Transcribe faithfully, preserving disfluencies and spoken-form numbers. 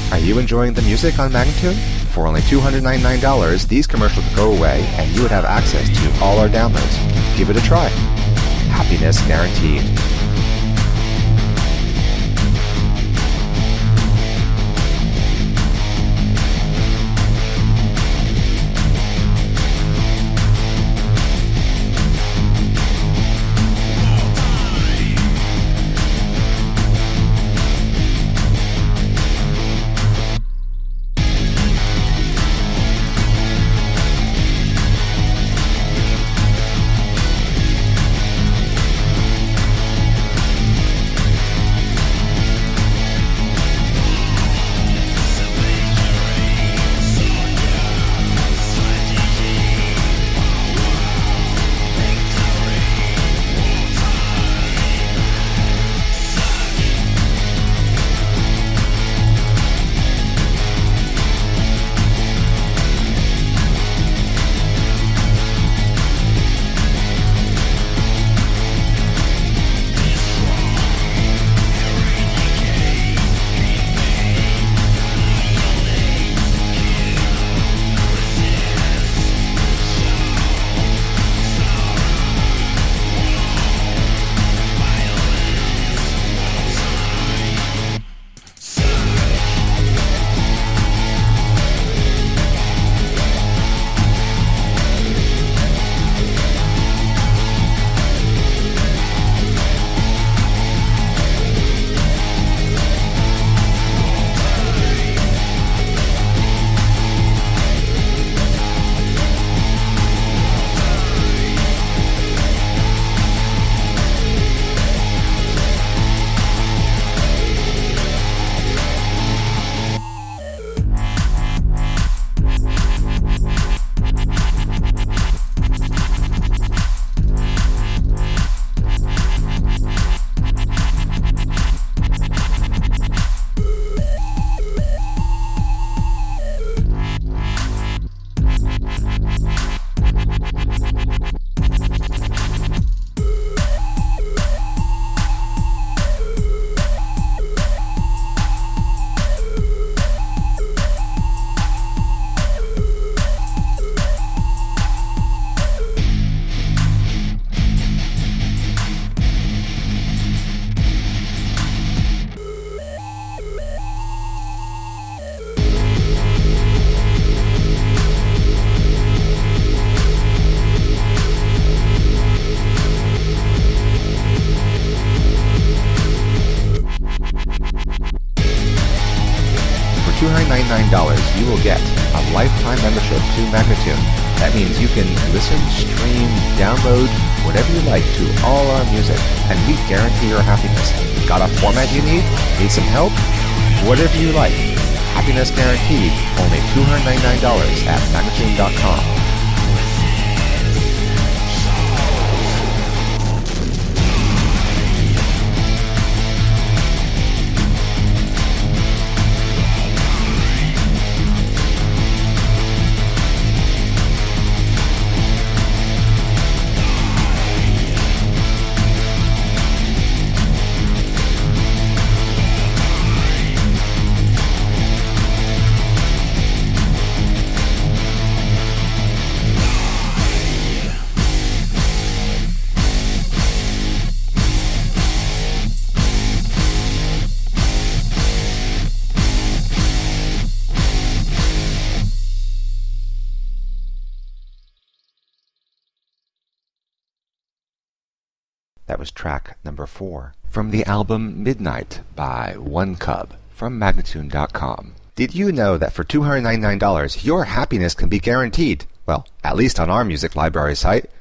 Are you enjoying the music on Magnatune? For only two hundred ninety-nine dollars, these commercials would go away and you would have access to all our downloads. Give it a try. Happiness guaranteed. two hundred ninety-nine dollars, you will get a lifetime membership to Magnatune. That means you can listen, stream, download, whatever you like to all our music, and we guarantee your happiness. Got a format you need? Need some help? Whatever you like. Happiness guaranteed. Only two hundred ninety-nine dollars at Magnatune dot com. That was track number four from the album Midnight by One Cub from Magnatune dot com. Did you know that for two hundred ninety-nine dollars your happiness can be guaranteed? Well, at least on our music library site.